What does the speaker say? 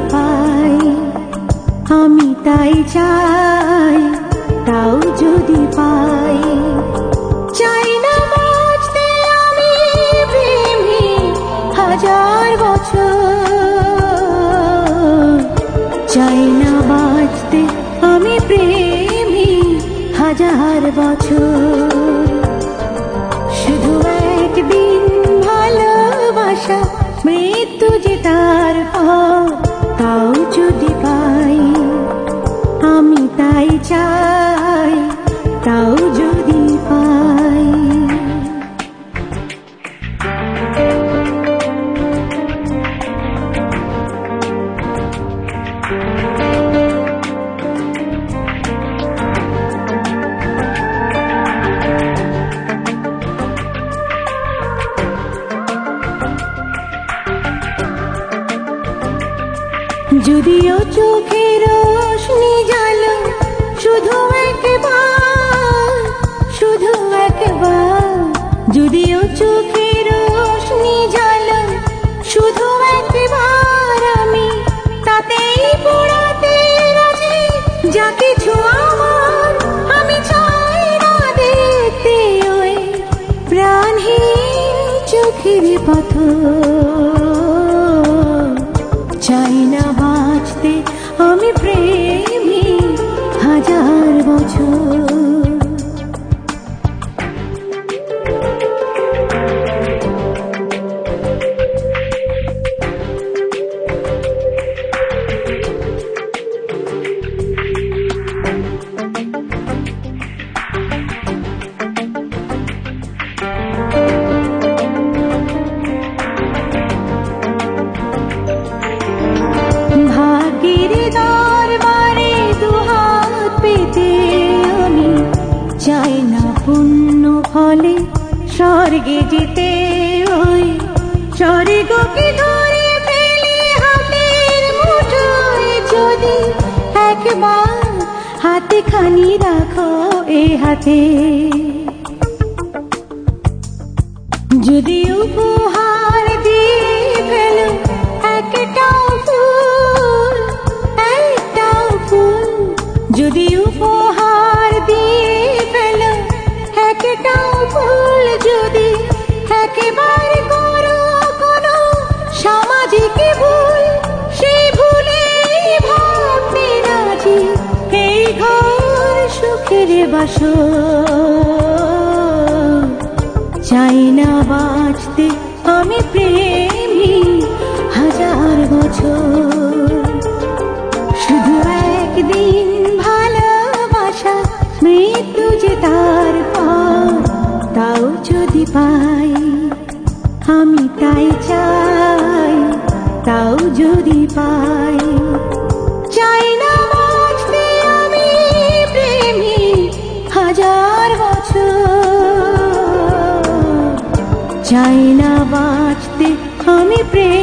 পাই আমি তাই চাই, তাও যদি পাই। চাই না বাঁচতে আমি প্রেমী হাজার বছর, চাই না বাঁচতে আমি প্রেমী হাজার বছর। শুধু একদিন ভালোবাসা মৃত্যু যে তার হয়, তাও যদি পাই আমি তাই চাই, তাও যদি পাই। যদিও চোখের রোশনি জ্বালো শুধু একবার, শুধু একবার, যদিও চোখের রোশনি জ্বালো শুধু একবার, আমি তাতেই পোড়াতে রাজি যা কিছু আমার। আমি চাই না দেখতে ওই প্রাণহীন চোখের পাথর, চাই না বাঁচতে আমি প্রেমী হাজার বছর। চাই না পুণ্য ফলে স্বর্গে যেতে, ওই স্বর্গকে ধরে ফেলে হাতের মুঠোয়, যদি একবার হাতে খানি রাখো এ হাতে, যদি উপহার দিয়ে ফেলো একটাও ফুল, একটাও ফুল, যদি উপহার দিয়ে ফেলো একটাও ফুল, যদি একেবারে করো কোনো সামাজিক ভুল, সেই ভুলে ভাবতে রাজি এই ঘর সুখের বাসর। চাই না বাঁচতে আমি প্রেমী হাজার বছর, শুধু একদিন ভালোবাসা মৃত্যু যে তার পর, তাও যদি পাই আমি তাই চাই, তাও যদি পাই। চাই না বাঁচতে আমি প্রেমী হাজার বছর, চাই না বাঁচতে আমি প্রেমী